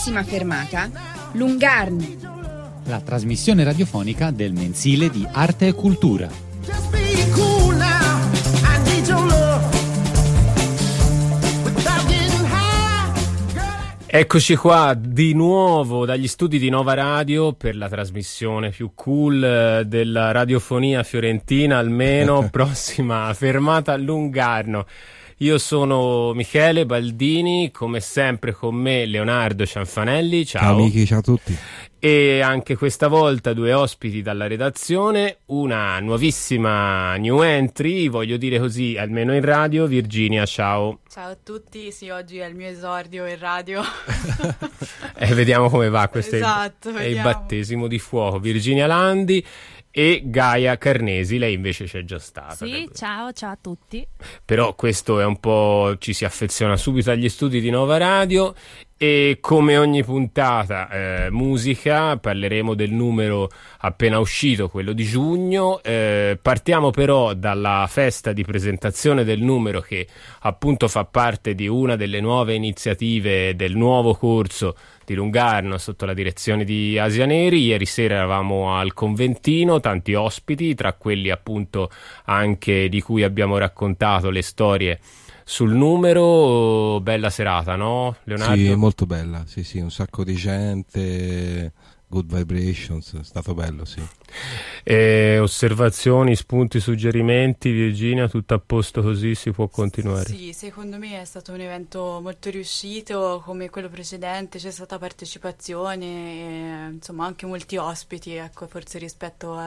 prossima fermata, Lungarno. La trasmissione radiofonica del mensile di arte e cultura. Eccoci qua di nuovo dagli studi di Nova Radio per la trasmissione più cool della radiofonia fiorentina, almeno prossima fermata a Lungarno. Io sono Michele Baldini, come sempre con me Leonardo Cianfanelli. Ciao. Ciao amici, ciao a tutti. E anche questa volta due ospiti dalla redazione, una nuovissima new entry, voglio dire così, almeno in radio. Virginia, ciao. Ciao a tutti, sì, oggi è il mio esordio in radio. Vediamo come va, questo esatto, è il battesimo di fuoco. Virginia Landi e Gaia Carnesi, lei invece c'è già stata. Sì, ciao a tutti. Però questo è un po', ci si affeziona subito agli studi di Nova Radio e come ogni puntata musica, parleremo del numero appena uscito, quello di giugno. Partiamo però dalla festa di presentazione del numero, che appunto fa parte di una delle nuove iniziative del nuovo corso di Lungarno sotto la direzione di Asia Neri. Ieri sera eravamo al Conventino, tanti ospiti, tra quelli appunto anche di cui abbiamo raccontato le storie sul numero. Bella serata, no Leonardo? Sì, molto bella, sì, un sacco di gente, good vibrations, è stato bello, sì. Osservazioni, spunti, suggerimenti, Virginia, tutto a posto così, si può continuare? Sì, secondo me è stato un evento molto riuscito, come quello precedente c'è stata partecipazione e, insomma, anche molti ospiti, ecco, forse rispetto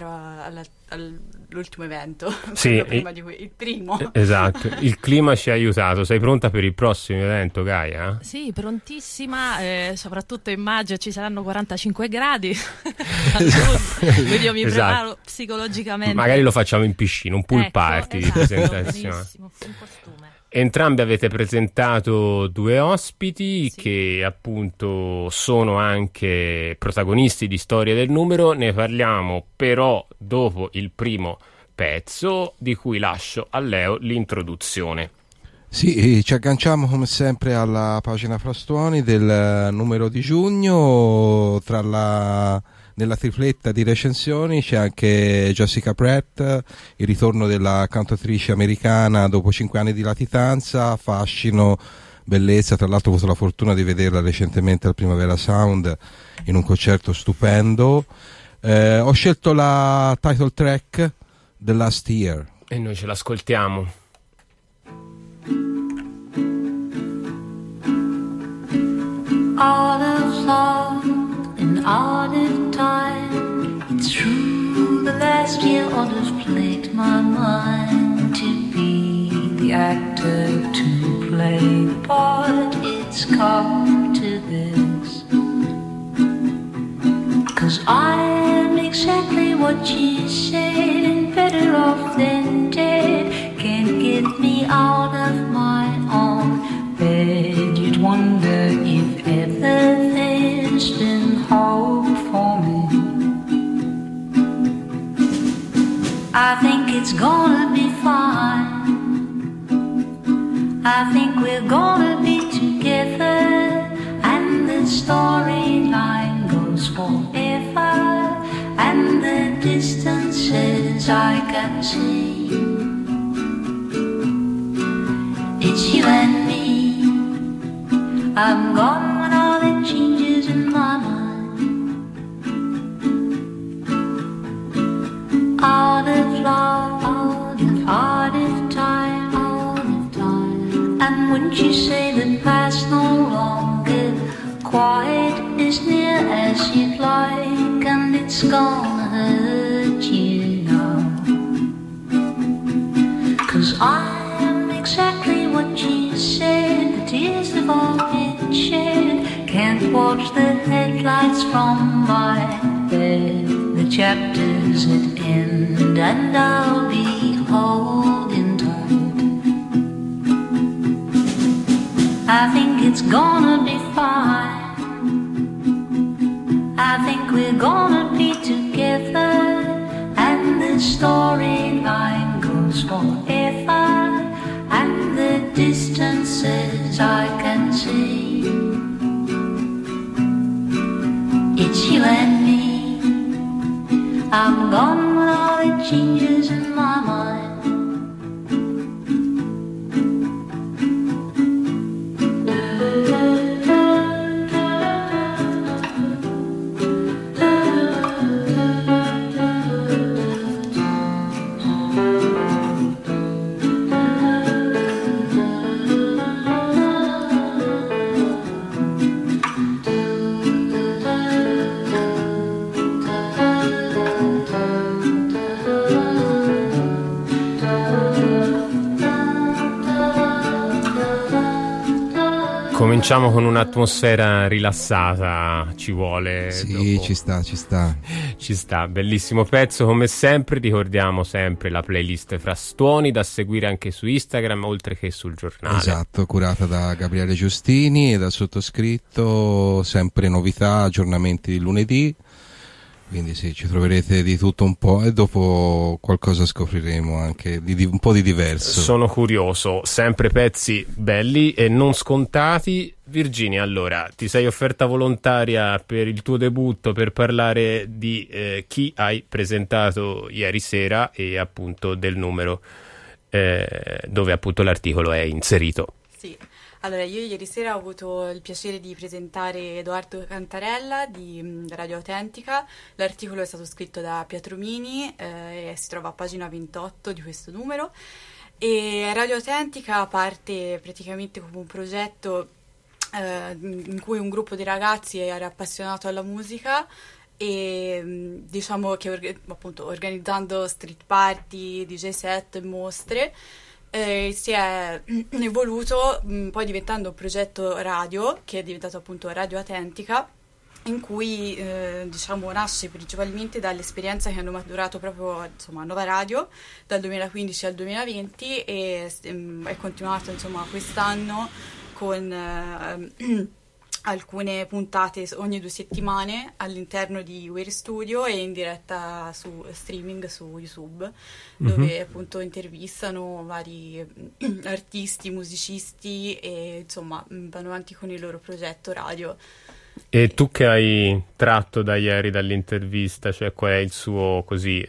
all'ultimo evento. Sì, prima di il primo. Esatto, il clima ci ha aiutato. Sei pronta per il prossimo evento, Gaia? Sì, prontissima, soprattutto in maggio ci saranno 45 gradi. Quindi io mi preparo psicologicamente. Magari lo facciamo in piscina, un pool party di presentazione. Benissimo, in costume. Entrambi avete presentato due ospiti che appunto sono anche protagonisti di Storie del Numero. Ne parliamo però dopo il primo pezzo, di cui lascio a Leo l'introduzione. Sì, ci agganciamo come sempre alla pagina Frastuoni del numero di giugno. Nella tripletta di recensioni c'è anche Jessica Pratt, il ritorno della cantautrice americana dopo 5 anni di latitanza, fascino, bellezza. Tra l'altro ho avuto la fortuna di vederla recentemente al Primavera Sound in un concerto stupendo. Ho scelto la title track The Last Year e noi ce l'ascoltiamo. All of love and all of time, it's true the last year ought to have played my mind. To be the actor, to play the part, it's come to this. 'Cause I'm exactly what you said, and better off than dead. Can't get me out of my own bed. You'd wonder if ever there's been hope for me. I think it's gonna be fine. I think we're gonna be together, and the storyline goes forever, and the distances I can see. It's you and me. I'm gone when all the changes in my mind. Out of love, out of time, and wouldn't you say the past no longer quite as near as you'd like, and it's gonna hurt you now. 'Cause I'm exactly what you said, the tears have all been shed. Can't watch the headlights from my bed. The chapters that end and I'll be holding tight. I think it's gonna be fine. I think we're gonna be together, and the storyline goes forever, and the distances I can see. it's you and me. I'm gone with all the changes in my mind. Cominciamo con un'atmosfera rilassata, ci vuole. Sì, dopo. Ci sta. Bellissimo pezzo come sempre. Ricordiamo sempre la playlist Frastoni da seguire anche su Instagram oltre che sul giornale. Esatto, curata da Gabriele Giustini e dal sottoscritto, sempre novità, aggiornamenti di lunedì. Quindi sì, ci troverete di tutto un po' e dopo qualcosa scopriremo anche di un po' di diverso. Sono curioso, sempre pezzi belli e non scontati. Virginia, allora, ti sei offerta volontaria per il tuo debutto per parlare di chi hai presentato ieri sera e appunto del numero dove appunto l'articolo è inserito. Sì. Allora, io ieri sera ho avuto il piacere di presentare Edoardo Cantarella di Radio Autentica. L'articolo è stato scritto da Pietro Mini e si trova a pagina 28 di questo numero. E Radio Autentica parte praticamente come un progetto in cui un gruppo di ragazzi era appassionato alla musica e diciamo che appunto organizzando street party, DJ set e mostre si è evoluto poi diventando un progetto radio che è diventato appunto Radio Autentica, in cui diciamo nasce principalmente dall'esperienza che hanno maturato proprio insomma a Nova Radio dal 2015 al 2020 e è continuato insomma quest'anno con alcune puntate ogni 2 settimane all'interno di Weir Studio e in diretta su streaming su YouTube, dove appunto intervistano vari artisti, musicisti e insomma vanno avanti con il loro progetto radio. E tu che hai tratto da ieri dall'intervista, cioè qual è il suo così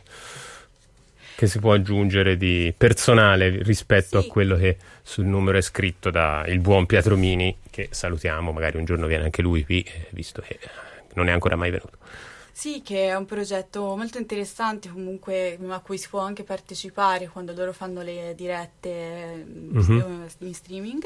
che si può aggiungere di personale rispetto a quello che sul numero è scritto da il buon Pietro Mini, che salutiamo, magari un giorno viene anche lui qui, visto che non è ancora mai venuto. Sì, che è un progetto molto interessante comunque a cui si può anche partecipare quando loro fanno le dirette in streaming.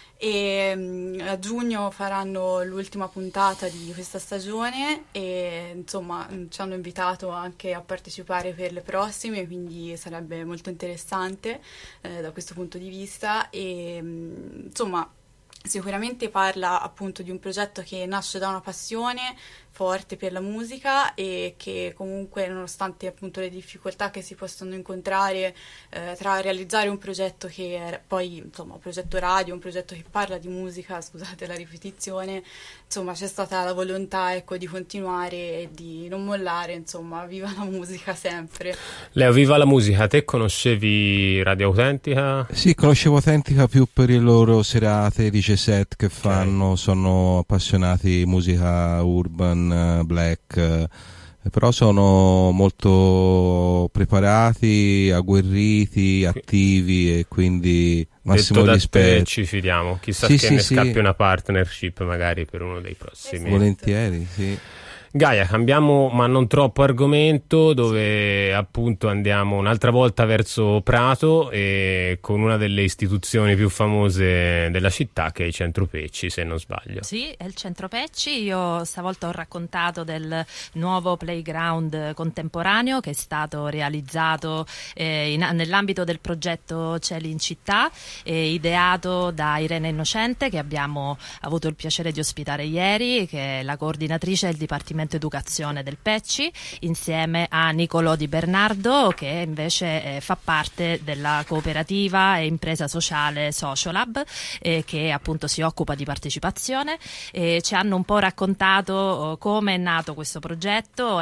E a giugno faranno l'ultima puntata di questa stagione e insomma ci hanno invitato anche a partecipare per le prossime, quindi sarebbe molto interessante da questo punto di vista e insomma sicuramente parla appunto di un progetto che nasce da una passione forte per la musica e che comunque nonostante appunto le difficoltà che si possono incontrare tra realizzare un progetto che è poi insomma un progetto radio, un progetto che parla di musica, scusate la ripetizione, insomma c'è stata la volontà ecco di continuare e di non mollare, insomma viva la musica sempre. Leo, viva la musica, te conoscevi Radio Autentica? Sì, conoscevo Autentica più per le loro serate DJ set che fanno, sono appassionati di musica urban, black, però sono molto preparati, agguerriti, attivi e quindi massimo rispetto. Ci fidiamo, chissà che ne scappi una partnership magari per uno dei prossimi. Volentieri, sì. Gaia, cambiamo ma non troppo argomento, dove appunto andiamo un'altra volta verso Prato e con una delle istituzioni più famose della città che è il Centro Pecci, se non sbaglio. Sì, è il Centro Pecci. Io stavolta ho raccontato del nuovo playground contemporaneo che è stato realizzato nell'ambito del progetto Cieli in città, ideato da Irene Innocente, che abbiamo avuto il piacere di ospitare ieri, che è la coordinatrice del Dipartimento Dipartimento Educazione del Pecci, insieme a Nicolò Di Bernardo, che invece fa parte della cooperativa e impresa sociale Sociolab, che appunto si occupa di partecipazione. Ci hanno un po' raccontato come è nato questo progetto.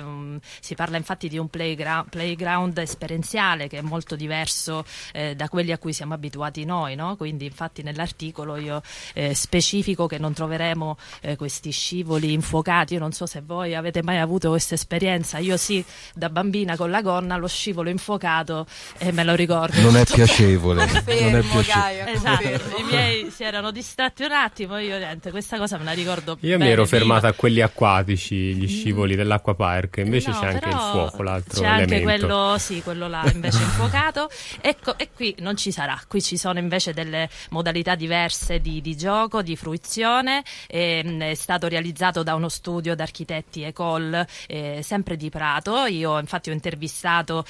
Si parla infatti di un playground esperienziale che è molto diverso da quelli a cui siamo abituati noi, no? Quindi infatti nell'articolo io specifico che non troveremo questi scivoli infuocati. Io non so se voi avete mai avuto questa esperienza, io sì, da bambina con la gonna lo scivolo infuocato e me lo ricordo. Non è piacevole. Confermo, Non è piacevole. Gaia, Esatto, confermo. i miei si erano distratti un attimo, io niente, questa cosa me la ricordo Io bene, mi ero viva. fermata a quelli acquatici, gli scivoli dell'acqua park, invece No, c'è anche il però fuoco, l'altro c'è elemento. anche quello, sì, quello là invece infuocato. Ecco, e qui non ci sarà, qui ci sono invece delle modalità diverse di gioco, di fruizione. È stato realizzato da uno studio d'architetti Ecole, sempre di Prato. Io infatti ho intervistato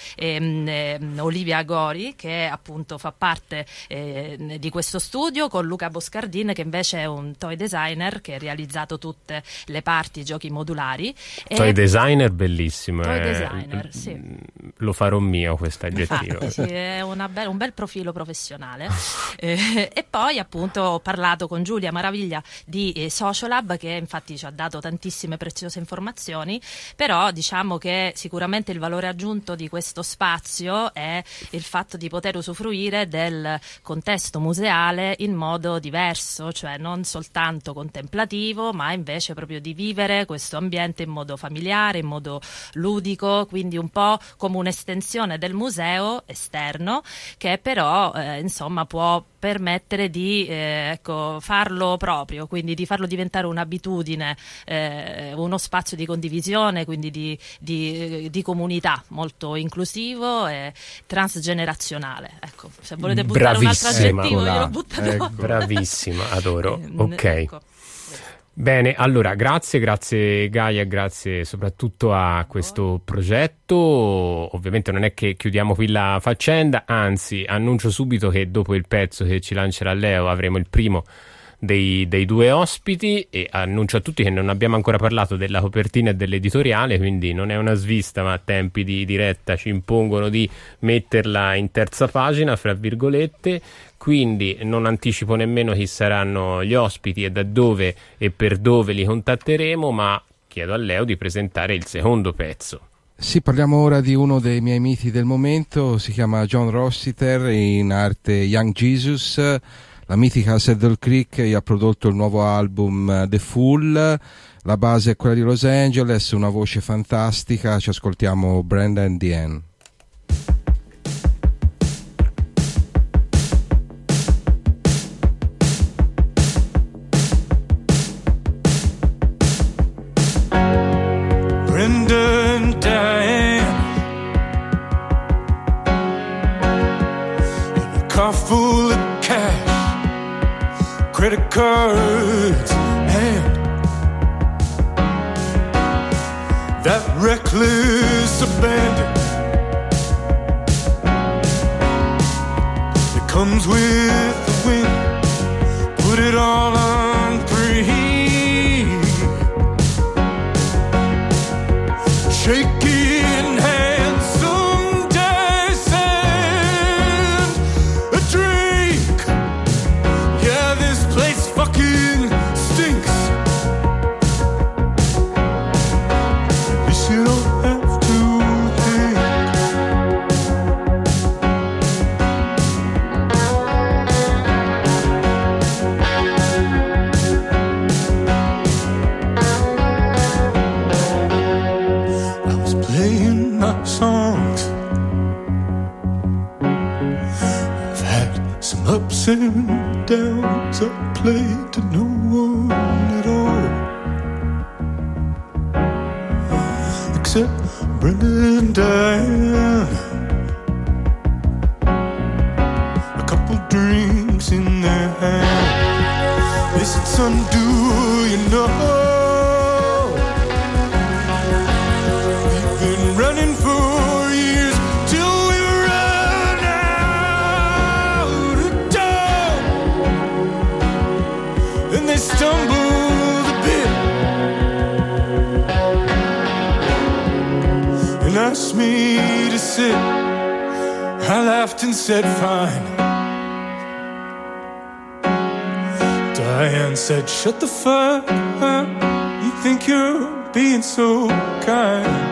Olivia Gori, che appunto fa parte di questo studio, con Luca Boscardin, che invece è un toy designer che ha realizzato tutte le parti, giochi modulari. Toy designer bellissimo. Toy designer, sì. Lo farò mio questo aggettivo. Infatti, sì, è un bel profilo professionale. E poi appunto ho parlato con Giulia Maraviglia di Sociolab, che infatti ci ha dato tantissime preziose informazioni, però diciamo che sicuramente il valore aggiunto di questo spazio è il fatto di poter usufruire del contesto museale in modo diverso, cioè non soltanto contemplativo, ma invece proprio di vivere questo ambiente in modo familiare, in modo ludico, quindi un po' come un'estensione del museo esterno, che però insomma può permettere di farlo proprio, quindi di farlo diventare un'abitudine, uno spazio di condivisione, quindi di comunità molto inclusivo e transgenerazionale. Ecco, se volete buttare un altro Bravissima. aggettivo io lo butto Ecco. dopo. Bravissima, adoro. Ok. Ecco. Bene, allora grazie Gaia, grazie soprattutto a questo progetto. Ovviamente non è che chiudiamo qui la faccenda, anzi annuncio subito che dopo il pezzo che ci lancerà Leo avremo il primo dei due ospiti, e annuncio a tutti che non abbiamo ancora parlato della copertina e dell'editoriale, quindi non è una svista, ma a tempi di diretta ci impongono di metterla in terza pagina, fra virgolette. Quindi non anticipo nemmeno chi saranno gli ospiti e da dove e per dove li contatteremo, ma chiedo a Leo di presentare il secondo pezzo. Sì, parliamo ora di uno dei miei miti del momento, si chiama John Rossiter, in arte Young Jesus. La mitica Saddle Creek gli ha prodotto il nuovo album The Fool, la base è quella di Los Angeles, una voce fantastica, ci ascoltiamo Brenda and Diane. Brenda and Diane in a car full of cash, credit cards, and that reckless abandon that comes with the wind. Put it all on three. Shaking hands, someday send a drink. Yeah, this place fucking stinks. At least you don't have to think. I was playing my songs. I've had some ups and downs. I played to no one at all, except Brenda and Diane. A couple drinks in their hand. They said, son, do you know we've been running for years till we run out of time. Then they stumbled a bit me to sit, I laughed and said fine. Diane said, shut the fuck up, you think you're being so kind.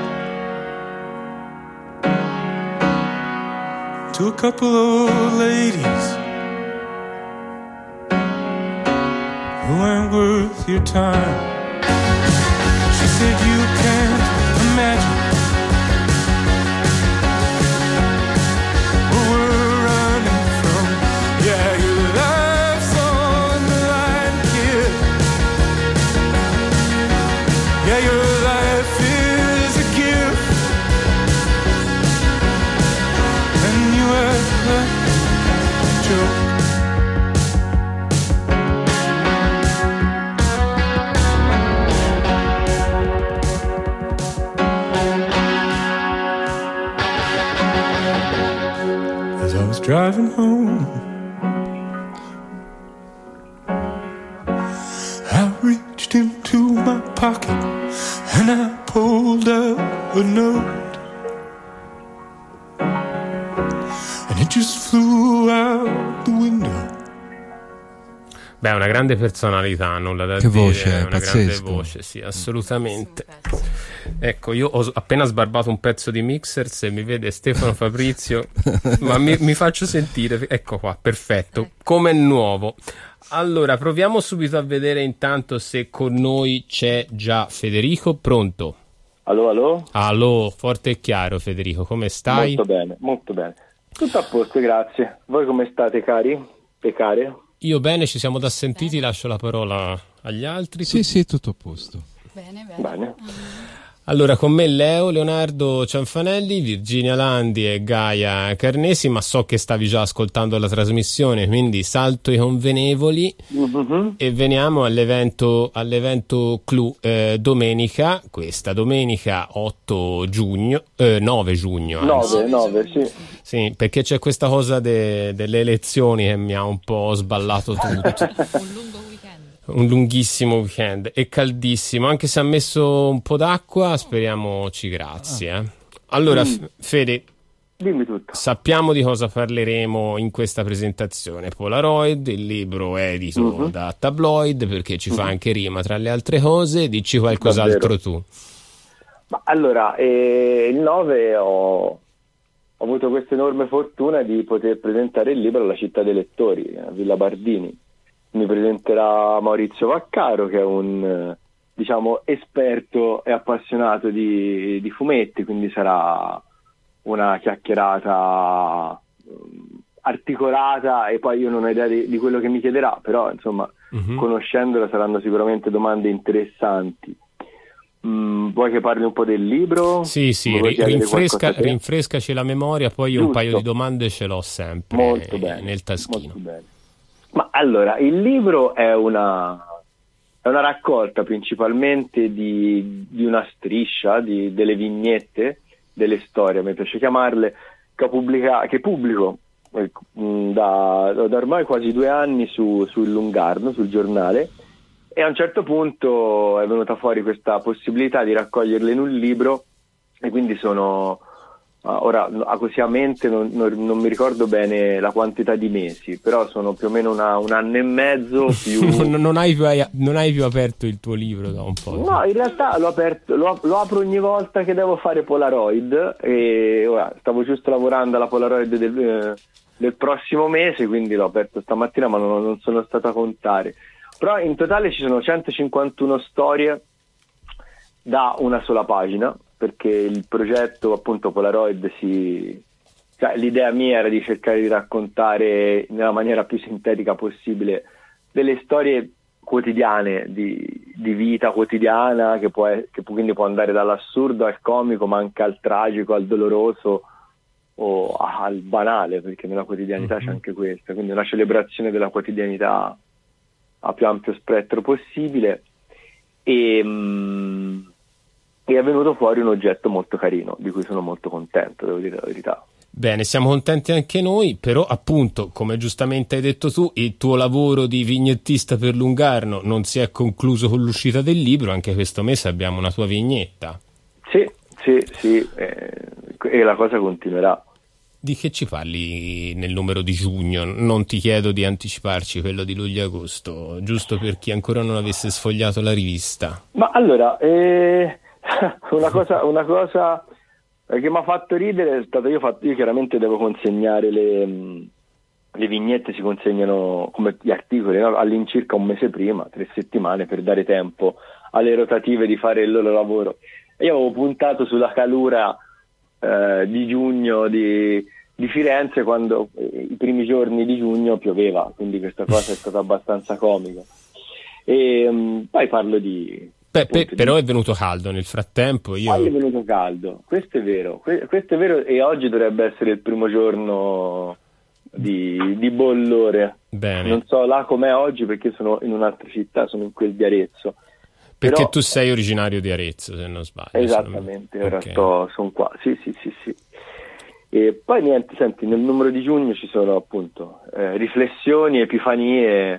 To a couple of ladies who ain't worth your time. She said you can't imagine where we're running from. Yeah, your life's on the line, kid. Yeah, your life is a gift, and you act like a joke. Driving home, I reached into my pocket and I pulled out a note, and it just flew out the window. Beh, una grande personalità, nulla da che dire. Voce, una pazzesco. grande voce, sì, assolutamente. Ecco, io ho appena sbarbato un pezzo di Mixers e mi vede Stefano Fabrizio, ma mi faccio sentire, ecco qua, perfetto, come nuovo. Allora, proviamo subito a vedere intanto se con noi c'è già Federico. Pronto? Allo, allo? Allo, forte e chiaro Federico, come stai? Molto bene, molto bene. Tutto a posto, grazie. Voi come state, cari e care? Io bene, ci siamo da sentiti, lascio la parola agli altri. Sì, tutto a posto. Bene. Allora, con me Leonardo Cianfanelli, Virginia Landi e Gaia Carnesi, ma so che stavi già ascoltando la trasmissione, quindi salto i convenevoli e veniamo all'evento clou domenica, questa domenica 9 giugno. 9, sì. Sì, perché c'è questa cosa delle elezioni che mi ha un po' sballato tutto. Un lunghissimo weekend e caldissimo, anche se ha messo un po' d'acqua, speriamoci, grazie. Allora, Fede, dimmi tutto. Sappiamo di cosa parleremo in questa presentazione. Polaroid, il libro edito da Tabloid, perché ci fa anche rima tra le altre cose. Dici qualcos'altro tu. Ma allora, il 9 ho avuto questa enorme fortuna di poter presentare il libro alla Città dei Lettori, a Villa Bardini. Mi presenterà Maurizio Vaccaro, che è un esperto e appassionato di fumetti, quindi sarà una chiacchierata articolata, e poi io non ho idea di quello che mi chiederà, però insomma conoscendola saranno sicuramente domande interessanti. Vuoi che parli un po' del libro? Sì, rinfrescaci la memoria, poi io un paio di domande ce l'ho sempre molto bene, nel taschino. Molto bene. Ma allora, il libro è una raccolta principalmente di una striscia, delle vignette, delle storie, mi piace chiamarle, che pubblico da ormai quasi 2 anni sul Lungarno, sul giornale, e a un certo punto è venuta fuori questa possibilità di raccoglierle in un libro, e quindi sono... ora così a mente non mi ricordo bene la quantità di mesi, però sono più o meno un anno e mezzo più... non hai più aperto il tuo libro da un po'? No, in realtà l'ho aperto, lo apro ogni volta che devo fare Polaroid, e ora stavo giusto lavorando alla Polaroid del prossimo mese, quindi l'ho aperto stamattina, ma non sono stato a contare. Però in totale ci sono 151 storie da una sola pagina, perché il progetto appunto Polaroid l'idea mia era di cercare di raccontare nella maniera più sintetica possibile delle storie quotidiane di vita quotidiana, che quindi può andare dall'assurdo al comico, ma anche al tragico, al doloroso o al banale, perché nella quotidianità c'è anche questa, quindi una celebrazione della quotidianità a più ampio spettro possibile. E è venuto fuori un oggetto molto carino, di cui sono molto contento, devo dire la verità. Bene, siamo contenti anche noi, però appunto, come giustamente hai detto tu, il tuo lavoro di vignettista per Lungarno non si è concluso con l'uscita del libro, anche questo mese abbiamo una tua vignetta. Sì, e la cosa continuerà. Di che ci parli nel numero di giugno? Non ti chiedo di anticiparci quello di luglio e agosto, giusto per chi ancora non avesse sfogliato la rivista. Ma allora, una cosa che mi ha fatto ridere è stato io chiaramente devo consegnare le vignette, si consegnano come gli articoli, no? All'incirca un mese prima, 3 settimane, per dare tempo alle rotative di fare il loro lavoro. E io avevo puntato sulla calura di giugno di Firenze, quando i primi giorni di giugno pioveva, quindi questa cosa è stata abbastanza comica. E poi parlo di... però è venuto caldo nel frattempo. Poi è venuto caldo, questo è vero, questo è vero, e oggi dovrebbe essere il primo giorno di bollore. Bene. Non so là com'è oggi, perché sono in un'altra città, sono in quel di Arezzo. Perché Però... tu sei originario di Arezzo, se non sbaglio. Esattamente, ora okay. sono qua, sì. E poi niente, senti, nel numero di giugno ci sono appunto riflessioni, epifanie,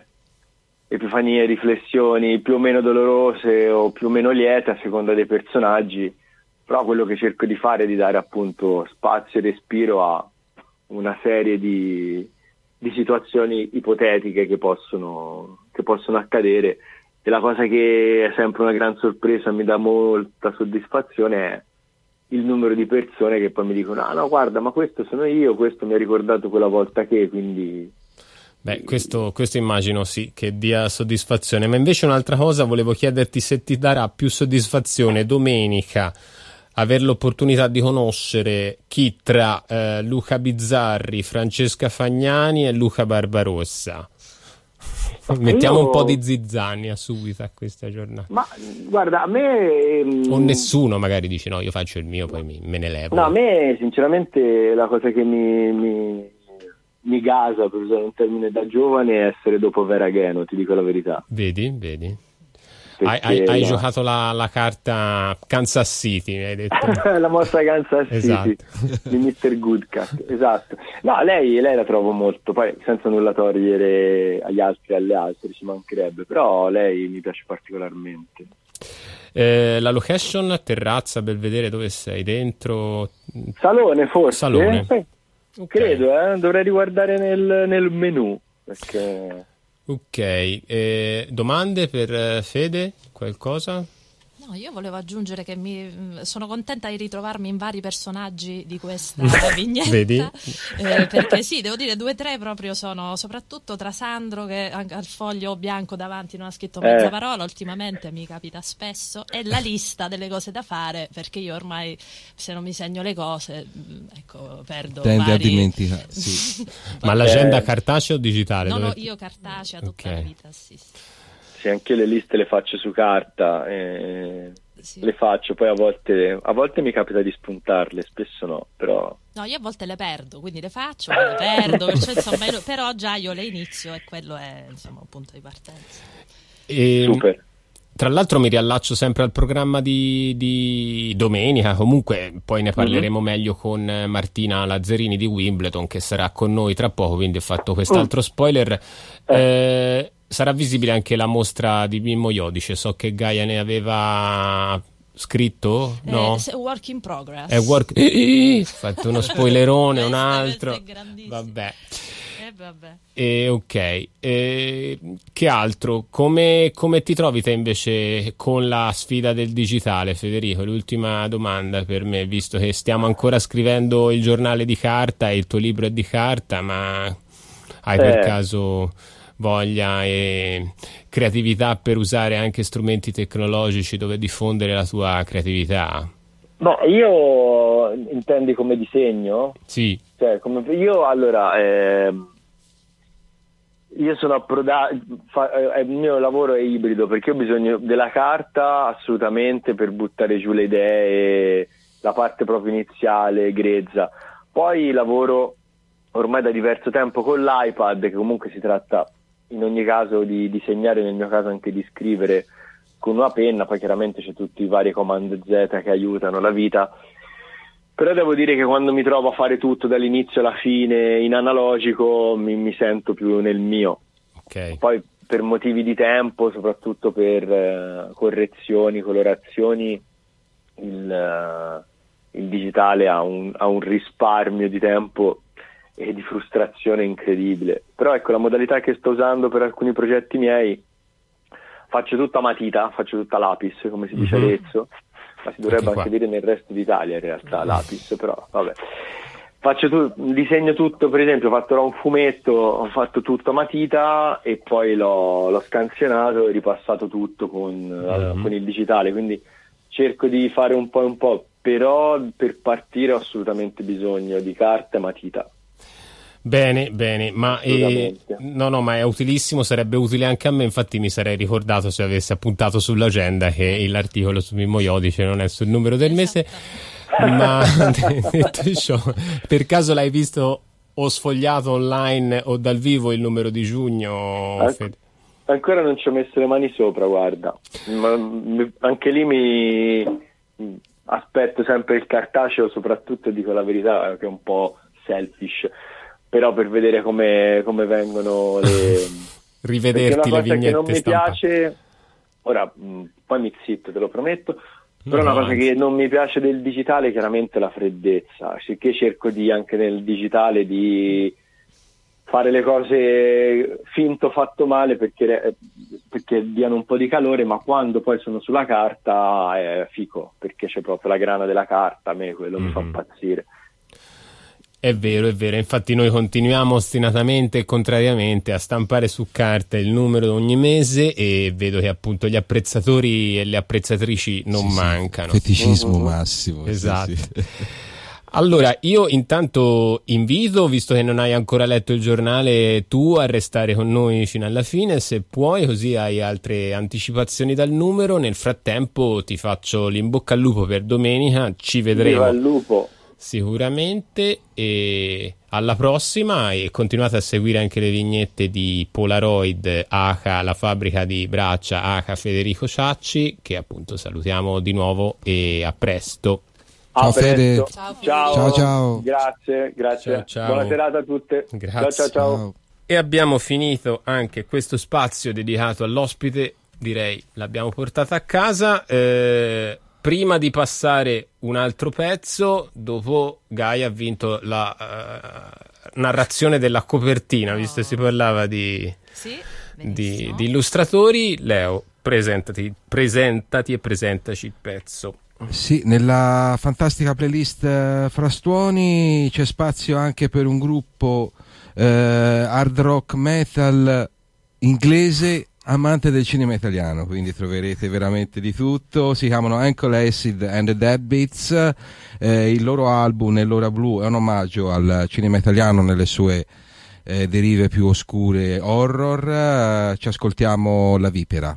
riflessioni più o meno dolorose o più o meno liete a seconda dei personaggi, però quello che cerco di fare è di dare appunto spazio e respiro a una serie di situazioni ipotetiche che possono accadere. E la cosa che è sempre una gran sorpresa, mi dà molta soddisfazione, è il numero di persone che poi mi dicono: ah no, guarda, ma questo sono io, questo mi ha ricordato quella volta che, quindi... Beh, questo immagino sì, che dia soddisfazione. Ma invece un'altra cosa, volevo chiederti se ti darà più soddisfazione domenica aver l'opportunità di conoscere chi tra Luca Bizzarri, Francesca Fagnani e Luca Barbarossa. Mettiamo un po' di zizzania subito a questa giornata. Ma guarda, a me... O nessuno magari dice no, io faccio il mio, poi me ne levo. No, a me sinceramente la cosa che mi gasa, per usare un termine da giovane, è essere dopo Vera Gheno, ti dico la verità. Vedi? Hai giocato la carta Kansas City, mi hai detto. La mossa Kansas City, esatto. Di Mr. Goodcut, esatto. No, lei la trovo molto, poi senza nulla togliere agli altri e alle altre, ci mancherebbe, però lei mi piace particolarmente. La location, terrazza, Belvedere, dove sei? Dentro? Salone, forse? Salone. Okay. Credo, dovrei riguardare nel menu, perché... Ok, domande per Fede? Qualcosa? No, io volevo aggiungere che sono contenta di ritrovarmi in vari personaggi di questa vignetta. Vedi? Perché sì, devo dire 2 o 3 proprio sono, soprattutto tra Sandro, che al foglio bianco davanti non ha scritto mezza parola, ultimamente mi capita spesso, e la lista delle cose da fare, perché io ormai se non mi segno le cose, ecco, perdo. Tende a dimenticare, sì. Ma l'agenda cartacea o digitale? No, io cartacea tutta la vita, sì. Sì, anche le liste le faccio su carta, sì. Le faccio, poi a volte mi capita di spuntarle, spesso no, però... No, io a volte le perdo, quindi le faccio, le perdo, perciò, insomma, però già io le inizio e quello è, insomma, un punto di partenza. Super. Tra l'altro mi riallaccio sempre al programma di domenica, comunque poi ne parleremo meglio con Martina Lazzarini di Wimbledon, che sarà con noi tra poco, quindi ho fatto quest'altro spoiler. Sarà visibile anche la mostra di Mimmo Iodice, so che Gaia ne aveva scritto, no? È work in progress. È fatto uno spoilerone, un altro. Vabbè. Ok. Che altro? Come ti trovi te invece con la sfida del digitale, Federico? L'ultima domanda per me, visto che stiamo ancora scrivendo il giornale di carta e il tuo libro è di carta, ma hai per caso voglia e creatività per usare anche strumenti tecnologici dove diffondere la tua creatività? No, io intendi come disegno? Sì. Cioè, io sono approdato, il mio lavoro è ibrido, perché ho bisogno della carta assolutamente per buttare giù le idee, la parte proprio iniziale, grezza. Poi lavoro ormai da diverso tempo con l'iPad, che comunque si tratta in ogni caso di disegnare, nel mio caso anche di scrivere con una penna, poi chiaramente c'è tutti i vari Command Z che aiutano la vita. Però devo dire che quando mi trovo a fare tutto dall'inizio alla fine in analogico mi sento più nel mio. Okay. Poi per motivi di tempo, soprattutto per correzioni, colorazioni, il il digitale ha un risparmio di tempo e di frustrazione incredibile. Però ecco, la modalità che sto usando per alcuni progetti miei, faccio tutta a matita, faccio tutta lapis, come si dice adesso, ma si dovrebbe anche dire nel resto d'Italia in realtà lapis, però vabbè. Disegno tutto, per esempio ho fatto un fumetto, ho fatto tutto a matita e poi l'ho scansionato e ripassato tutto con il digitale, quindi cerco di fare un po', però per partire ho assolutamente bisogno di carta e matita. Bene, ma ma è utilissimo, sarebbe utile anche a me, infatti mi sarei ricordato se avessi appuntato sull'agenda che l'articolo su Mimmo Iodice non è sul numero del mese, ma detto ciò, per caso l'hai visto o sfogliato online o dal vivo il numero di giugno? Ancora non ci ho messo le mani sopra, guarda, ma anche lì mi aspetto sempre il cartaceo, soprattutto dico la verità che è un po' selfish, però per vedere come vengono le rivederti le vignette che non mi stampate. piace ora, poi mi zitto, te lo prometto, però una cosa che non mi piace del digitale è chiaramente la freddezza, sicché cerco anche nel digitale di fare le cose finto fatto male perché diano un po' di calore, ma quando poi sono sulla carta è fico, perché c'è proprio la grana della carta, a me quello mi fa impazzire. È vero, infatti noi continuiamo ostinatamente e contrariamente a stampare su carta il numero ogni mese e vedo che appunto gli apprezzatori e le apprezzatrici non mancano. Feticismo massimo. Esatto. Sì. Allora, io intanto invito, visto che non hai ancora letto il giornale, tu a restare con noi fino alla fine, se puoi, così hai altre anticipazioni dal numero. Nel frattempo ti faccio l'in bocca al lupo per domenica, ci vedremo. Viva il lupo! Sicuramente, e alla prossima, e continuate a seguire anche le vignette di Polaroid Aca, la fabbrica di braccia Aca Federico Ciacci, che appunto salutiamo di nuovo e a presto. Ciao Fede. Ciao. Grazie. Ciao. Buona serata a tutte. Grazie. Ciao. E abbiamo finito anche questo spazio dedicato all'ospite, direi l'abbiamo portata a casa. Prima di passare un altro pezzo, dopo Gaia ha vinto la narrazione della copertina, visto che si parlava di illustratori. Leo, presentati e presentaci il pezzo. Sì, nella fantastica playlist Frastuoni c'è spazio anche per un gruppo hard rock metal inglese amante del cinema italiano, quindi troverete veramente di tutto. Si chiamano Ankle Acid and the Deadbeats, il loro album Nell'ora blu è un omaggio al cinema italiano nelle sue derive più oscure horror. Ci ascoltiamo La Vipera.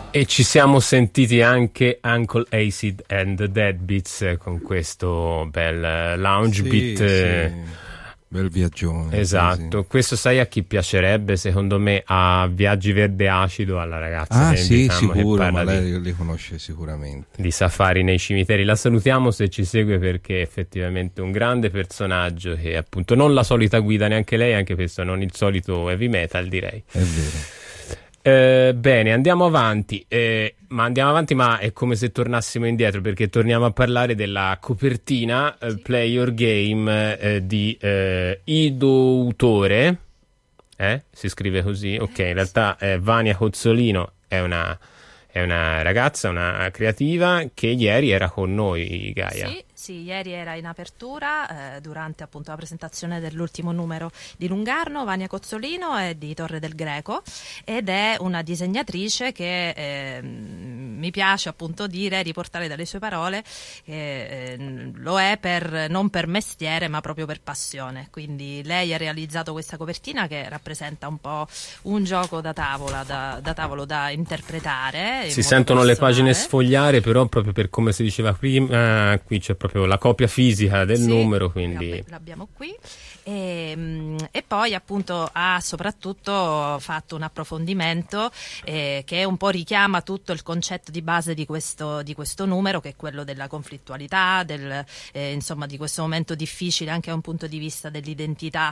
E ci siamo sentiti anche Uncle Acid and the Deadbeats con questo bel lounge beat. Sì. Bel viaggione. Esatto, sì. Questo sai a chi piacerebbe? Secondo me a Viaggi Verde Acido, alla ragazza che invitiamo, sicuro, che parla ma lei li conosce sicuramente. di safari nei cimiteri. La salutiamo se ci segue, perché è effettivamente un grande personaggio che appunto non la solita guida neanche lei, anche questo non il solito heavy metal, direi. È vero. Bene, andiamo avanti, ma è come se tornassimo indietro, perché torniamo a parlare della copertina Play Your Game di Ido Autore, si scrive così, ok, in realtà Vania Cozzolino è una ragazza, una creativa che ieri era con noi, Gaia. Sì, ieri era in apertura durante appunto la presentazione dell'ultimo numero di Lungarno. Vania Cozzolino è di Torre del Greco ed è una disegnatrice che mi piace appunto riportare dalle sue parole, lo è non per mestiere ma proprio per passione. Quindi lei ha realizzato questa copertina che rappresenta un po' un gioco da tavolo da interpretare. Si sentono le pagine sfogliare, però proprio per come si diceva prima, qui c'è proprio la copia fisica del numero, quindi l'abbiamo qui. E poi appunto ha soprattutto fatto un approfondimento che un po' richiama tutto il concetto di base di questo numero, che è quello della conflittualità, insomma di questo momento difficile anche da un punto di vista dell'identità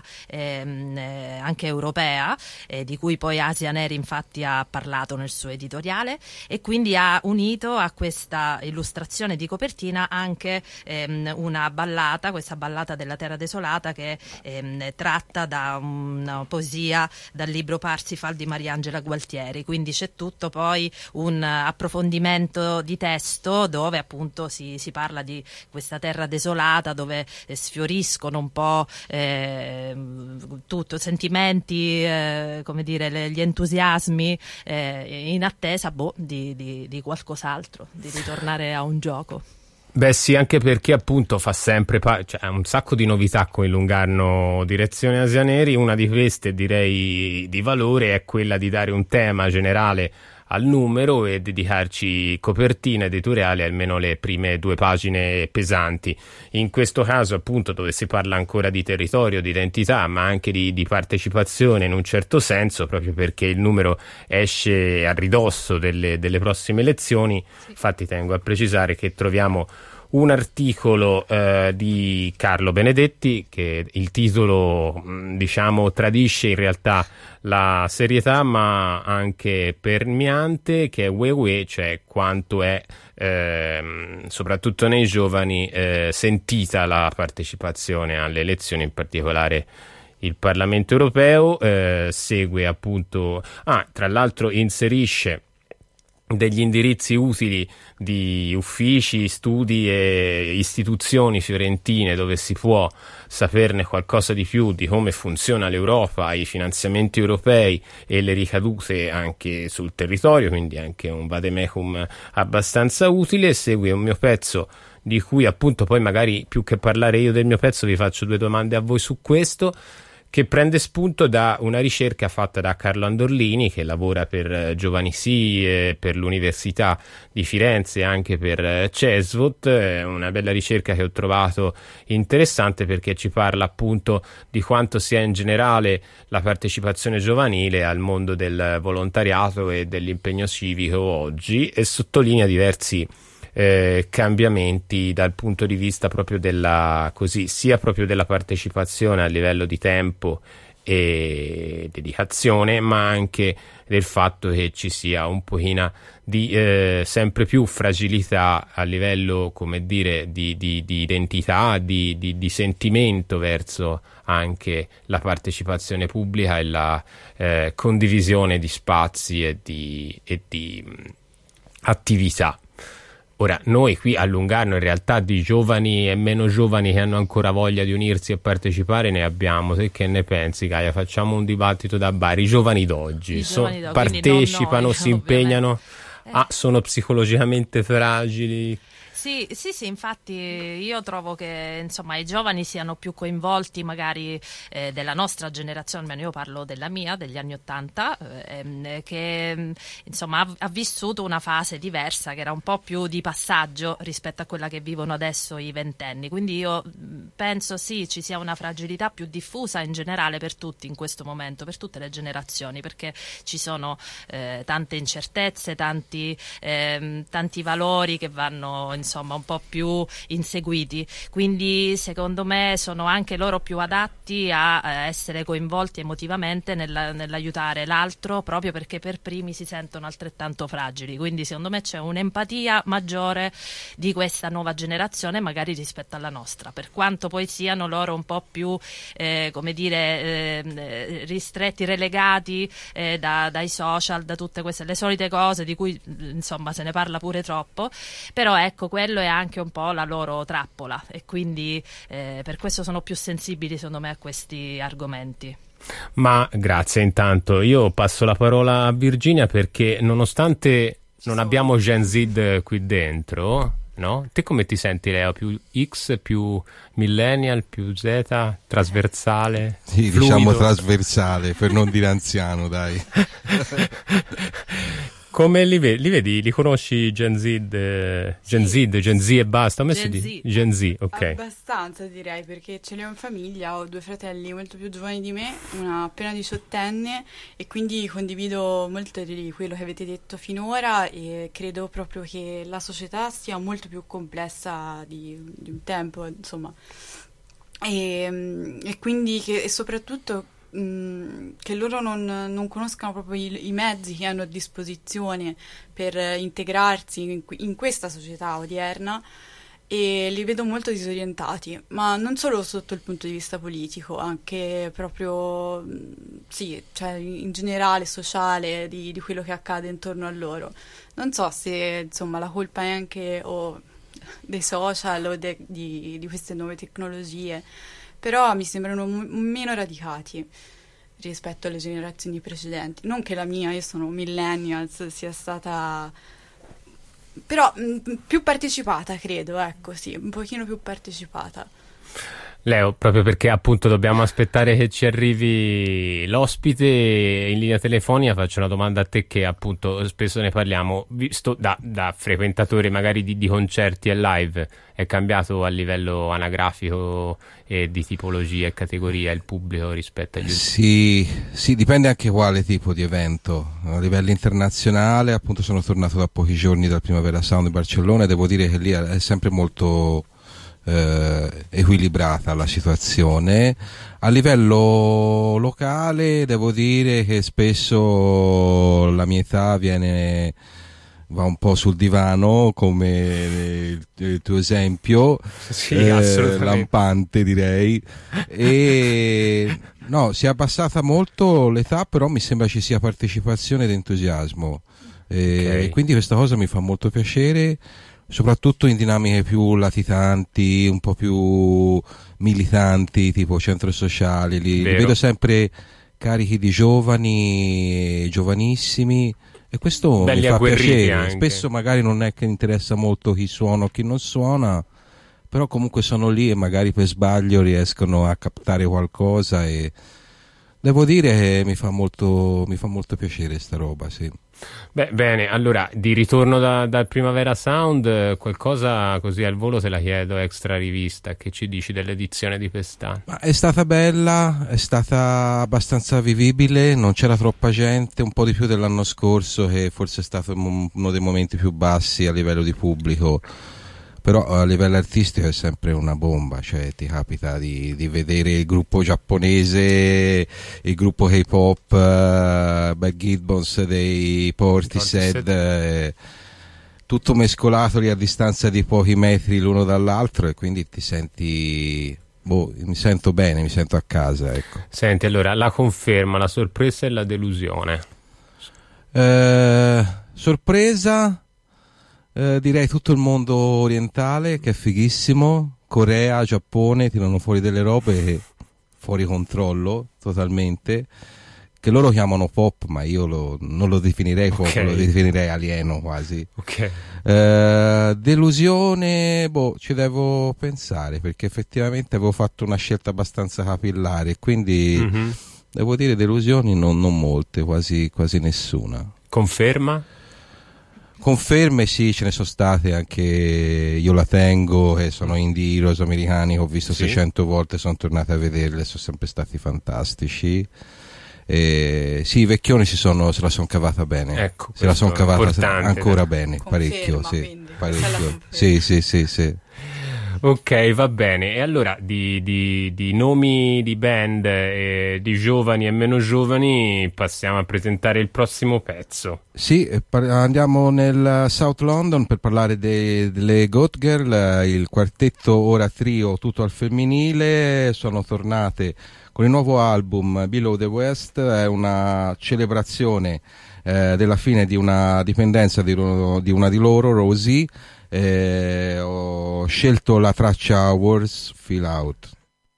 anche europea, di cui poi Asia Neri infatti ha parlato nel suo editoriale, e quindi ha unito a questa illustrazione di copertina anche una ballata, questa ballata della Terra Desolata, che tratta da una poesia dal libro Parsifal di Mariangela Gualtieri. Quindi c'è tutto poi un approfondimento di testo dove appunto si parla di questa terra desolata, dove sfioriscono un po' tutto, sentimenti, come dire, gli entusiasmi in attesa di qualcos'altro, di ritornare a un gioco. Beh sì, anche perché appunto fa sempre ha un sacco di novità con il Lungarno Direzione Asia Neri. Una di queste, direi di valore, è quella di dare un tema generale al numero e dedicarci copertina editoriale, almeno le prime 2 pagine pesanti. In questo caso appunto, dove si parla ancora di territorio, di identità, ma anche di partecipazione in un certo senso, proprio perché il numero esce a ridosso delle prossime elezioni. Infatti tengo a precisare che troviamo un articolo di Carlo Benedetti, che il titolo diciamo tradisce in realtà la serietà ma anche permeante, che è Uè, cioè quanto è soprattutto nei giovani sentita la partecipazione alle elezioni, in particolare il Parlamento europeo. Segue appunto tra l'altro inserisce degli indirizzi utili di uffici, studi e istituzioni fiorentine, dove si può saperne qualcosa di più di come funziona l'Europa, i finanziamenti europei e le ricadute anche sul territorio, quindi anche un vademecum abbastanza utile. Segue un mio pezzo di cui appunto poi magari, più che parlare io del mio pezzo, vi faccio 2 domande a voi su questo, che prende spunto da una ricerca fatta da Carlo Andorlini, che lavora per Giovani Sì, per l'Università di Firenze e anche per CESVOT. È una bella ricerca che ho trovato interessante, perché ci parla appunto di quanto sia in generale la partecipazione giovanile al mondo del volontariato e dell'impegno civico oggi, e sottolinea diversi cambiamenti dal punto di vista proprio sia proprio della partecipazione a livello di tempo e dedicazione, ma anche del fatto che ci sia un pochino di sempre più fragilità a livello, come dire, di identità, di sentimento verso anche la partecipazione pubblica e la condivisione di spazi e di attività. Ora, noi qui a Lungarno in realtà di giovani e meno giovani che hanno ancora voglia di unirsi e partecipare ne abbiamo. Te che ne pensi, Gaia? Facciamo un dibattito da bar. I giovani d'oggi partecipano, si impegnano, sono psicologicamente fragili? Sì, infatti io trovo che insomma i giovani siano più coinvolti magari della nostra generazione, almeno io parlo della mia, degli anni '80, che insomma ha vissuto una fase diversa, che era un po' più di passaggio rispetto a quella che vivono adesso i ventenni, quindi io penso sì, ci sia una fragilità più diffusa in generale per tutti in questo momento, per tutte le generazioni, perché ci sono tante incertezze, tanti valori che vanno insomma un po' più inseguiti, quindi secondo me sono anche loro più adatti a essere coinvolti emotivamente nell'aiutare l'altro, proprio perché per primi si sentono altrettanto fragili, quindi secondo me c'è un'empatia maggiore di questa nuova generazione magari rispetto alla nostra, per quanto poi siano loro un po' più come dire ristretti, relegati dai social, da tutte queste le solite cose di cui insomma se ne parla pure troppo, però ecco, quello è anche un po' la loro trappola e quindi per questo sono più sensibili secondo me a questi argomenti. Ma grazie, intanto io passo la parola a Virginia, perché nonostante non abbiamo Gen Z qui dentro, no? Te come ti senti, Leo? Più X, più millennial, più Z, trasversale? Sì, fluido? diciamo trasversale, per non dire anziano, dai. Come li vedi? Li conosci Gen Z e basta? Gen Z, ok. Abbastanza direi, perché ce li ho in famiglia, ho 2 fratelli molto più giovani di me, una appena 18enne, e quindi condivido molto di quello che avete detto finora e credo proprio che la società sia molto più complessa di un tempo, insomma. E quindi e soprattutto che loro non conoscano proprio i mezzi che hanno a disposizione per integrarsi in questa società odierna, e li vedo molto disorientati, ma non solo sotto il punto di vista politico, anche proprio sì, cioè in generale sociale di quello che accade intorno a loro. Non so se insomma la colpa è anche dei social o di queste nuove tecnologie, però mi sembrano meno radicati rispetto alle generazioni precedenti. Non che la mia, io sono millennials, sia stata però più partecipata, credo, ecco, sì, un pochino più partecipata. Leo, proprio perché appunto dobbiamo aspettare che ci arrivi l'ospite in linea telefonica, faccio una domanda a te, che appunto spesso ne parliamo, visto da frequentatore magari di concerti e live. È cambiato a livello anagrafico e di tipologia e categoria il pubblico rispetto agli ultimi? Sì, dipende anche quale tipo di evento. A livello internazionale, appunto, sono tornato da pochi giorni dal Primavera Sound di Barcellona e devo dire che lì è sempre molto equilibrata la situazione. A livello locale devo dire che spesso la mia età va un po' sul divano, come il tuo esempio, sì, assolutamente lampante direi, e no, si è abbassata molto l'età, però mi sembra ci sia partecipazione ed entusiasmo, e quindi questa cosa mi fa molto piacere, soprattutto in dinamiche più latitanti, un po' più militanti, tipo centro sociali, li vedo sempre carichi di giovani, giovanissimi, e questo belli, mi fa piacere. Anche. Spesso magari non è che interessa molto chi suona o chi non suona, però comunque sono lì e magari per sbaglio riescono a captare qualcosa, e devo dire che mi fa molto piacere sta roba, sì. Beh, bene, allora di ritorno dal Primavera Sound, qualcosa così al volo te la chiedo, extra rivista, che ci dici dell'edizione di quest'anno? Ma è stata bella, è stata abbastanza vivibile, non c'era troppa gente, un po' di più dell'anno scorso, che forse è stato uno dei momenti più bassi a livello di pubblico, però a livello artistico è sempre una bomba, cioè ti capita di vedere il gruppo giapponese, il gruppo K-pop, Bad Gibbons dei Portishead, tutto mescolato lì a distanza di pochi metri l'uno dall'altro, e quindi ti senti, mi sento bene, mi sento a casa, ecco. Senti, allora, la conferma, la sorpresa e la delusione? Sorpresa, direi tutto il mondo orientale, che è fighissimo. Corea, Giappone tirano fuori delle robe fuori controllo totalmente, che loro chiamano pop, ma io non lo definirei pop, Ok. lo definirei alieno quasi. Ok. Delusione, ci devo pensare, perché effettivamente avevo fatto una scelta abbastanza capillare, quindi Mhm. devo dire delusioni non molte, quasi nessuna. Conferma? Conferme sì, ce ne sono state anche. Io la tengo, che sono indie heroes americani che ho visto Sì. 600 volte, sono tornato a vederle, sono sempre stati fantastici. Sì, i vecchioni se la sono cavata bene, Ecco, se la sono questo è cavata importante, ancora no? bene, Conferma, parecchio, sì, quindi, questa è la parecchio. conferma. Sì. Ok, va bene. E allora di nomi di band, di giovani e meno giovani, passiamo a presentare il prossimo pezzo. Sì, andiamo nel South London per parlare delle Goat Girl, il quartetto ora trio tutto al femminile, sono tornate con il nuovo album Below the West, è una celebrazione della fine di una dipendenza di una di loro, Rosie. Ho scelto la traccia Words Fill Out.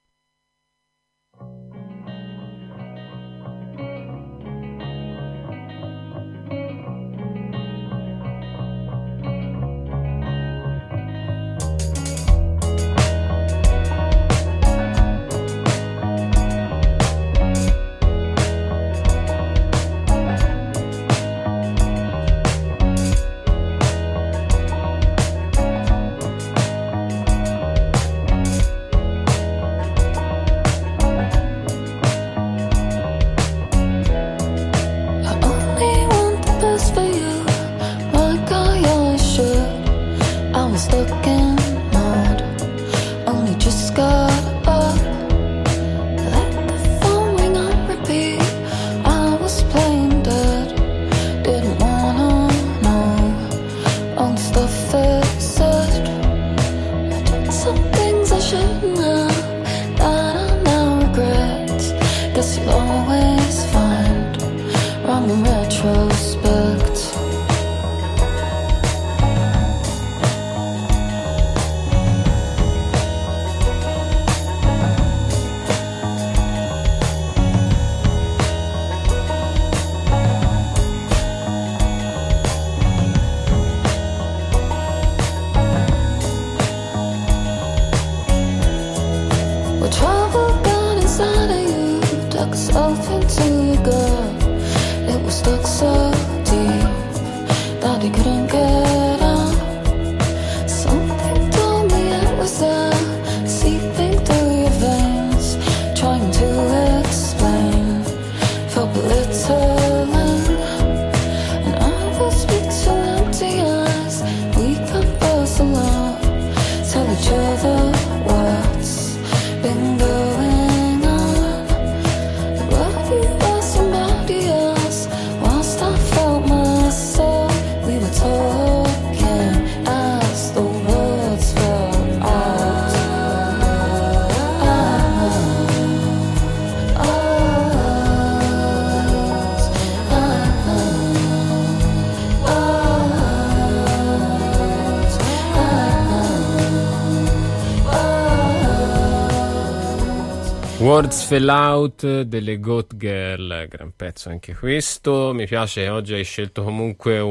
Words Fell Out delle Goat Girl, gran pezzo anche questo. Mi piace che oggi hai scelto comunque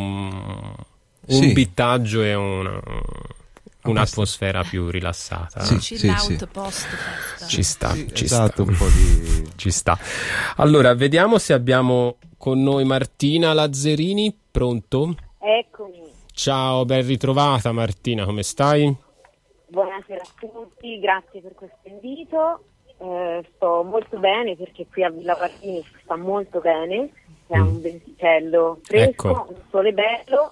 un Sì. bittaggio e un'atmosfera più rilassata. Sì. Chill out post festa. Ci sta, Sì, ci esatto, sta. un po' di... Ci sta. Allora, vediamo se abbiamo con noi Martina Lazzerini. Pronto? Eccomi, Ciao, ben ritrovata Martina, come stai? buonasera a tutti, grazie per questo invito. Sto molto bene perché qui a Villa Pardini si sta molto bene, c'è un venticello fresco, Ecco. un sole bello,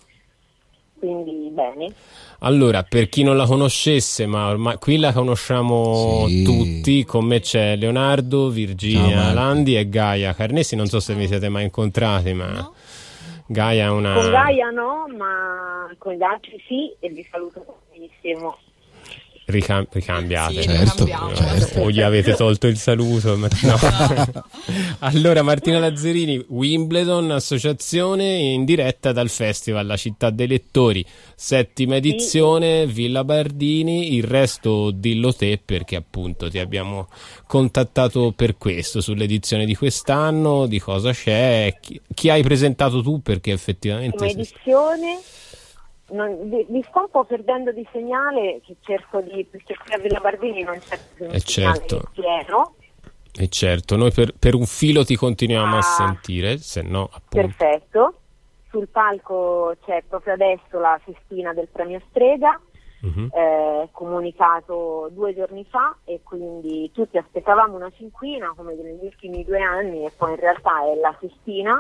quindi bene. Allora, per chi non la conoscesse, ma ormai qui la conosciamo Sì. tutti, con me c'è Leonardo, Ciao, Virginia Marco. Landi e Gaia Carnessi, non so se vi siete mai incontrati, ma No? Gaia è una... Con Gaia no, ma con gli altri sì, e vi saluto benissimo. ricambiate. Sì, ricambiamo. Certo. O gli avete tolto il saluto? No. Allora, Martina Lazzarini, Wimbledon, associazione, in diretta dal Festival La Città dei Lettori, 7ª edizione, Villa Bardini. Il resto dillo te, perché appunto ti abbiamo contattato per questo, sull'edizione di quest'anno, di cosa c'è, chi hai presentato tu, perché effettivamente... Edizione... mi sto un po' perdendo di segnale, che cerco di, perché qui a Villa Bardini non c'è un segnale pieno. E certo, noi per un filo ti continuiamo a sentire, se no appunto. Perfetto. Sul palco c'è proprio adesso la festina del premio Strega, comunicato 2 giorni fa, e quindi tutti aspettavamo una cinquina come negli ultimi 2 anni, e poi in realtà è la festina.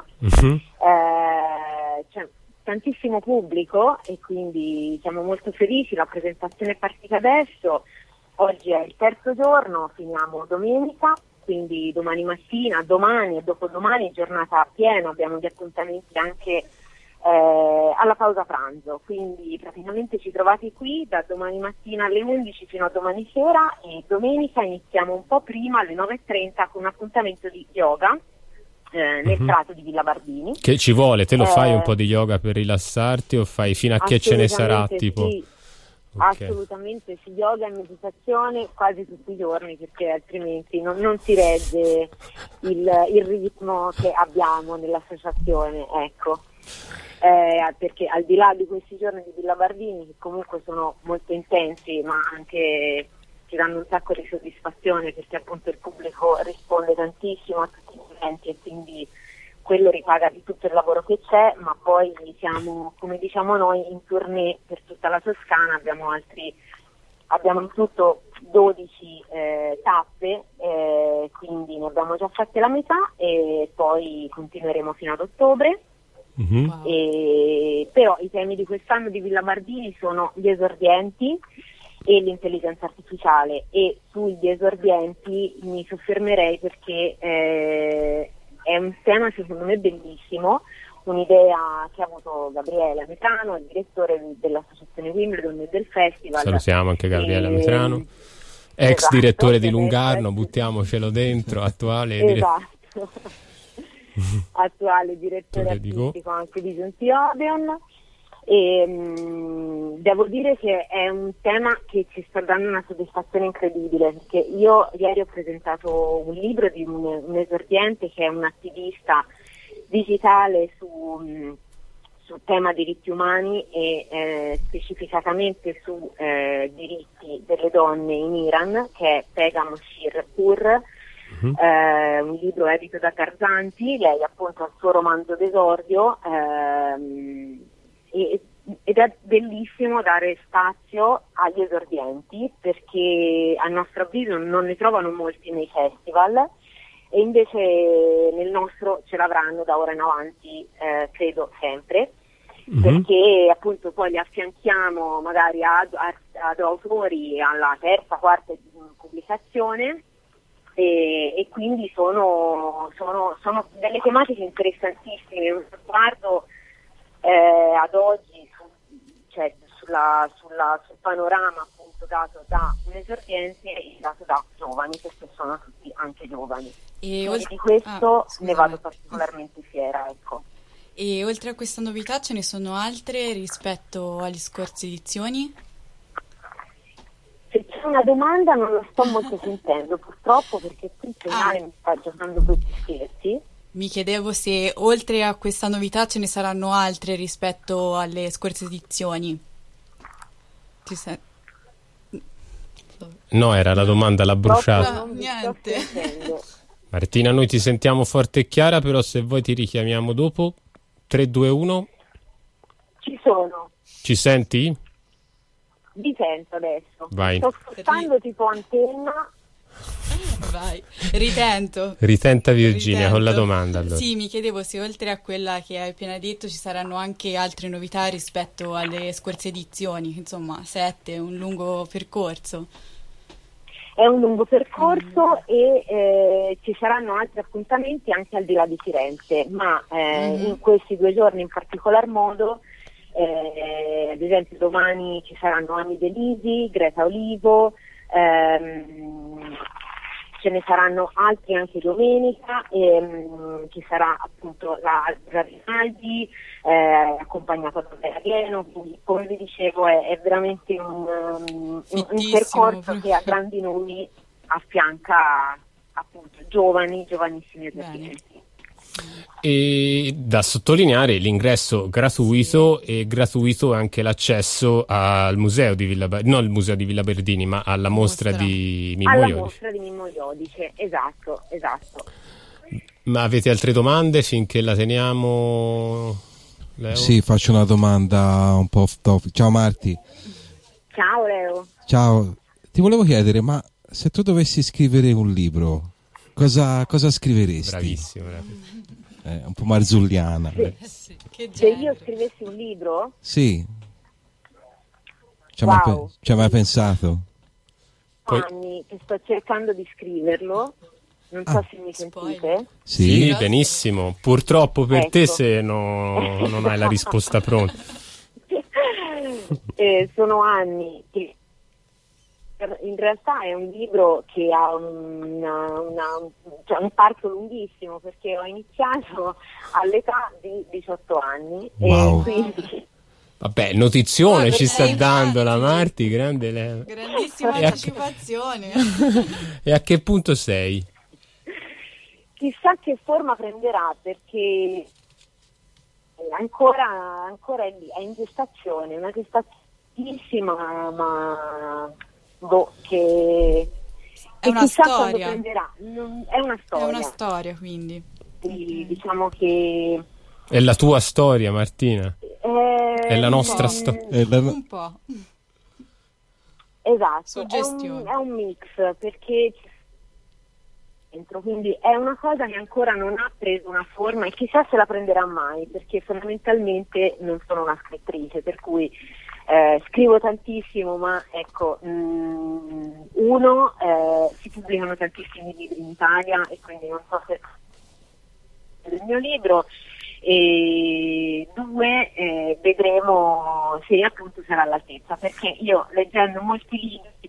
C'è tantissimo pubblico e quindi siamo molto felici. La presentazione è partita adesso, oggi è il 3° giorno, finiamo domenica, quindi domani mattina, domani e dopodomani giornata piena, abbiamo gli appuntamenti anche alla pausa pranzo, quindi praticamente ci trovate qui da domani mattina alle 11 fino a domani sera, e domenica iniziamo un po' prima, alle 9:30, con un appuntamento di yoga nel prato di Villa Bardini. Che ci vuole? Te lo fai un po' di yoga per rilassarti, o fai fino a che ce ne sarà? Tipo? Sì. Okay. Assolutamente sì, yoga e meditazione quasi tutti i giorni, perché altrimenti non si regge il ritmo che abbiamo nell'associazione, ecco. Perché al di là di questi giorni di Villa Bardini, che comunque sono molto intensi, ma anche ci danno un sacco di soddisfazione, perché appunto il pubblico risponde tantissimo a tutti gli eventi, e quindi quello ripaga di tutto il lavoro che c'è. Ma poi siamo, come diciamo noi, in tournée per tutta la Toscana, abbiamo in tutto 12 tappe, quindi ne abbiamo già fatte la metà, e poi continueremo fino ad ottobre. Wow. Però i temi di quest'anno di Villa Bardini sono gli esordienti e l'intelligenza artificiale, e sugli esordienti mi soffermerei perché è un tema secondo me bellissimo, un'idea che ha avuto Gabriele Metrano, il direttore dell'associazione Wimbledon e del festival. Salutiamo anche Gabriele Metrano, ex direttore di Lungarno, buttiamocelo dentro, attuale attuale direttore artistico anche di Giunti Odeon. E devo dire che è un tema che ci sta dando una soddisfazione incredibile, perché io ieri ho presentato un libro di un esordiente che è un attivista digitale sul tema diritti umani, e specificatamente su diritti delle donne in Iran, che è Pegam Shirpur, un libro edito da Garzanti. Lei appunto ha il suo romanzo d'esordio, ed è bellissimo dare spazio agli esordienti, perché a nostro avviso non ne trovano molti nei festival, e invece nel nostro ce l'avranno da ora in avanti, credo sempre, perché appunto poi li affianchiamo magari ad autori alla 3ª, 4ª pubblicazione, e quindi sono delle tematiche interessantissime. Un sguardo ad oggi sul panorama appunto dato da un esordiente e dato da giovani, perché sono tutti anche giovani, e di questo ne vado particolarmente fiera, ecco. E oltre a questa novità ce ne sono altre rispetto alle scorse edizioni? Se c'è una domanda non lo sto molto sentendo purtroppo, perché qui il segnale mi sta giocando brutti scherzi. Mi chiedevo se oltre a questa novità ce ne saranno altre rispetto alle scorse edizioni. No, era la domanda, l'ha bruciata. Niente. Martina, noi ti sentiamo forte e chiara, però se vuoi ti richiamiamo dopo. 3, 2, 1. Ci sono. Ci senti? Vi sento adesso. Vai. Sto spostando tipo antenna. Vai, ritenta Virginia con la domanda allora. Sì, mi chiedevo se oltre a quella che hai appena detto ci saranno anche altre novità rispetto alle scorse edizioni. Insomma, 7 è un lungo percorso. È un lungo percorso e ci saranno altri appuntamenti anche al di là di Firenze, ma in questi 2 giorni in particolar modo ad esempio domani ci saranno Ami Delisi, Greta Olivo, ce ne saranno altri anche domenica, ci sarà appunto la Rinaldi accompagnata da Bella Pieno, quindi come vi dicevo è veramente un percorso che a grandi nomi affianca appunto giovanissimi esercenti. E da sottolineare l'ingresso gratuito e gratuito anche l'accesso al museo di non il museo di Villa Berdini, ma alla mostra di Mimmo Iodice. Alla mostra di Mimmo Iodice, esatto. Ma avete altre domande finché la teniamo, Leo? Sì, faccio una domanda un po' off topic. Ciao Marti. Ciao Leo. Ciao, ti volevo chiedere, ma se tu dovessi scrivere un libro, cosa scriveresti? Bravissimo. Un po' marzulliana. Se io scrivessi un libro? Sì. Ci Wow. hai mai pensato? Anni che sto cercando di scriverlo, non so se mi sentite. Sì, benissimo. Purtroppo per te Ecco. se non hai la risposta pronta. Sono anni che in realtà è un libro che ha un parto lunghissimo, perché ho iniziato all'età di 18 anni. Wow. E quindi Vabbè, notizione ci sta dando la Marti, grande Leo. Grandissima E a- anticipazione. E a che punto sei? chissà che forma prenderà, perché ancora è lì, è in gestazione, una gestazione, ma che È una chissà storia. quando prenderà. È una storia. È una storia, quindi. Sì, diciamo che È la tua storia, Martina? È la nostra storia? Un po'. Esatto, Suggestione. è un mix, perché dentro, quindi è una cosa che ancora non ha preso una forma e chissà se la prenderà mai, perché fondamentalmente non sono una scrittrice, per cui scrivo tantissimo, ma ecco, si pubblicano tantissimi libri in Italia e quindi non so se il mio libro, e due, vedremo se appunto sarà all'altezza, perché io leggendo molti libri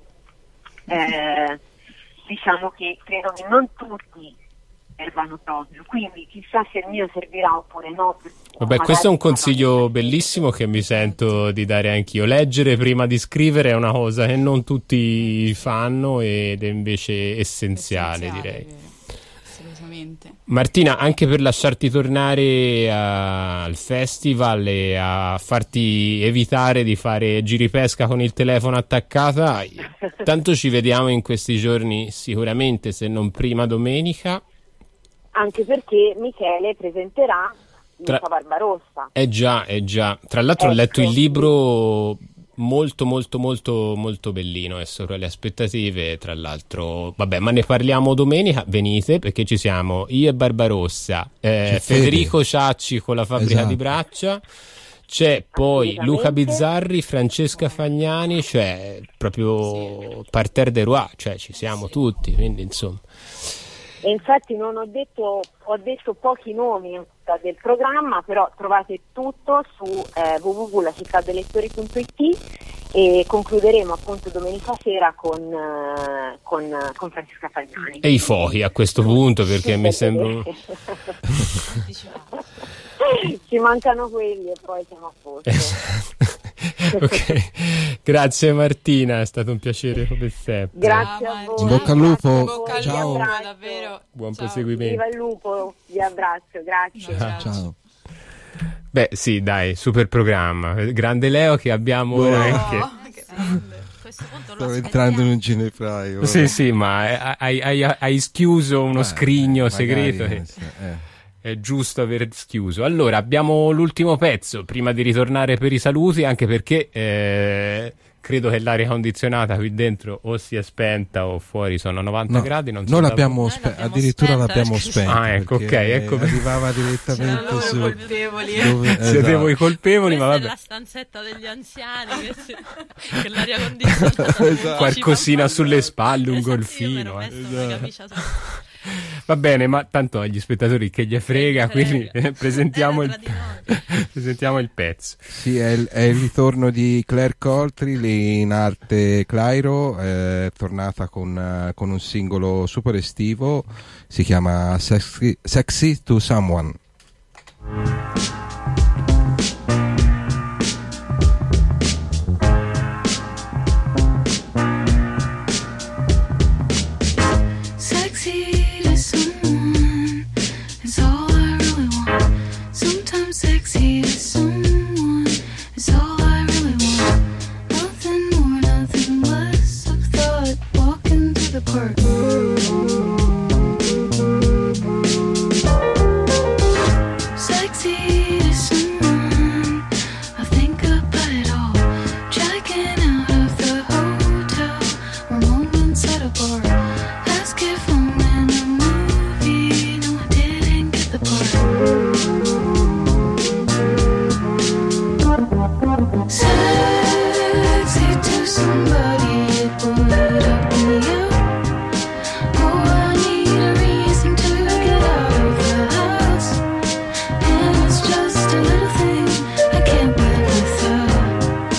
diciamo che credo che non tutti servano proprio, quindi chissà se il mio servirà oppure no. Vabbè, questo è un consiglio bellissimo che mi sento di dare anch'io. Leggere prima di scrivere è una cosa che non tutti fanno ed è invece essenziale, direi. Vero. Assolutamente. Martina, anche per lasciarti tornare al festival e a farti evitare di fare giripesca con il telefono attaccata, tanto ci vediamo in questi giorni sicuramente, se non prima domenica. Anche perché Michele presenterà Luca Barbarossa. Già. Tra l'altro ho letto il libro, molto bellino, è sopra le aspettative. Tra l'altro, vabbè, ma ne parliamo domenica. Venite, perché ci siamo io e Barbarossa, Federico Ciacci con la fabbrica di braccia, c'è poi Luca Bizzarri, Francesca Fagnani, cioè proprio parterre de roi, cioè ci siamo tutti, quindi insomma. E infatti non ho detto pochi nomi del programma, però trovate tutto su www.lacittadelettori.it e concluderemo appunto domenica sera con Francesca Fagnani. E i fuochi a questo punto, perché mi sembra... Ci mancano quelli e poi siamo a posto. Ok, grazie Martina, è stato un piacere come sempre. Grazie a voi. In bocca al lupo. In bocca al Ciao. lupo, davvero. Buon Ciao. proseguimento. Viva il lupo, vi abbraccio, grazie. Ciao. Beh sì, dai, super programma. Grande Leo che abbiamo anche... Oh, che grande. A questo punto lo Stavo entrando in un ginepraio. Sì, ma hai schiuso uno scrigno segreto. magari, È giusto aver schiuso. Allora, abbiamo l'ultimo pezzo prima di ritornare per i saluti, anche perché credo che l'aria condizionata qui dentro o sia spenta o fuori sono a 90 gradi. Non Noi so l'abbiamo addirittura spenta, l'abbiamo spenta. Ah, ecco, perché ok, ecco. arrivava C'erano direttamente loro su. colpevoli. Siete Esatto. voi colpevoli, ma Questa è vabbè. la stanzetta degli anziani che l'aria condizionata Qualcosina sulle spalle, un Esatto, io mi golfino. ero messo una camicia sotto. Va bene, ma tanto agli spettatori che gli frega, quindi presentiamo il pezzo. Sì, è il ritorno di Claire Coltree in arte Clairo, è tornata con un singolo super estivo, si chiama Sexy to Someone. Sexy to someone is all I really want. Nothing more, nothing less of thought. Walking through the park. Sexy to someone, I think about it all. Checking out of the hotel or moments at a bar. Ask if I'm in a movie. No, I didn't get the part. Sexy to somebody, it would up me up. Oh, I need a reason to get out of the house, and it's just a little thing I can't live without.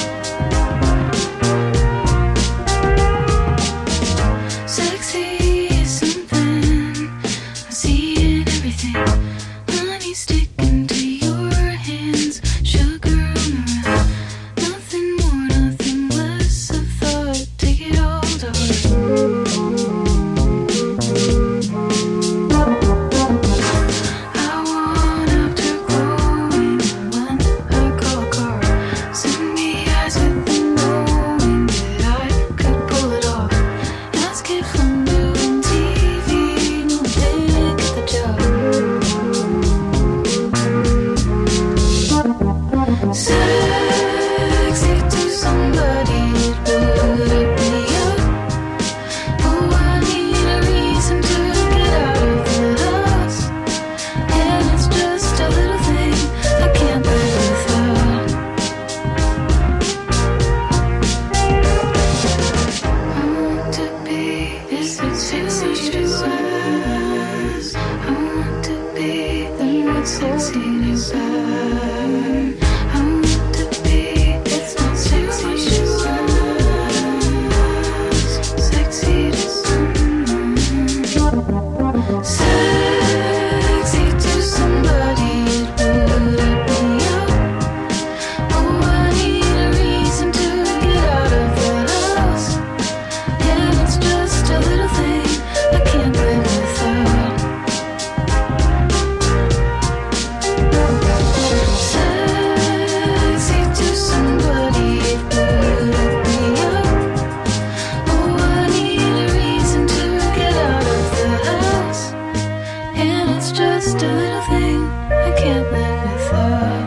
Sexy is something I see in everything. Honey sticking to your hands, sugar on the round. Nothing more, nothing less of thought. Take it all to heart. I want after glowing when I call a car. Send me eyes with the knowing that I could pull it off. Ask if I'm doing TV. No, I didn't get the job. Sexy to somebody, it would up me up. Oh, I need a reason to get out of the house, and it's just a little thing I can't live without. I want to be sexy to us. I want to be the most sexy to us. I want to be it's not sexy to us. Sexy to someone. Sexy to somebody, it would up me up. Oh, I need a reason to get out of the house, and it's just a little thing I can't live without. Sexy to somebody, it would up me up. Oh, I need a reason to get out of the house, and it's just a little thing I can't live without.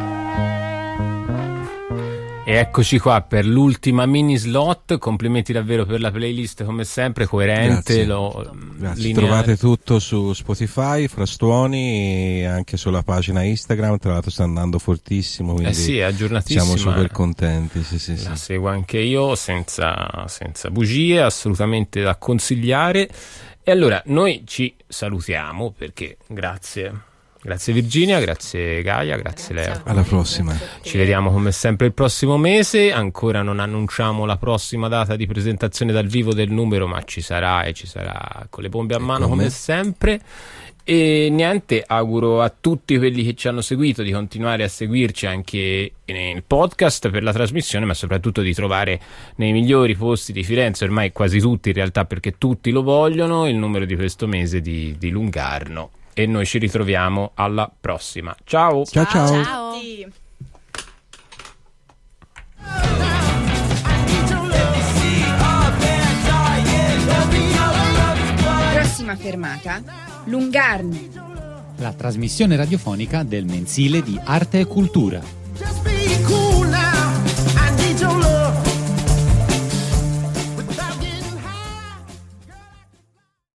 E eccoci qua per l'ultima mini slot. Complimenti davvero per la playlist, come sempre coerente. Grazie. Lineare. Trovate tutto su Spotify, Frastuoni, e anche sulla pagina Instagram. Tra l'altro sta andando fortissimo, quindi sì, è aggiornatissima. siamo super contenti. Sì. La seguo anche io senza bugie, assolutamente da consigliare. E allora noi ci salutiamo, perché grazie Virginia, grazie Gaia, grazie Leo. Alla prossima. Ci vediamo come sempre il prossimo mese. Ancora non annunciamo la prossima data di presentazione dal vivo del numero, ma ci sarà con le bombe a mano come sempre. E niente, auguro a tutti quelli che ci hanno seguito di continuare a seguirci anche nel podcast per la trasmissione, ma soprattutto di trovare nei migliori posti di Firenze, ormai quasi tutti in realtà, perché tutti lo vogliono, il numero di questo mese di Lungarno. E noi ci ritroviamo alla prossima. Ciao. Ciao. Prossima fermata, Lungarno. La trasmissione radiofonica del mensile di Arte e Cultura.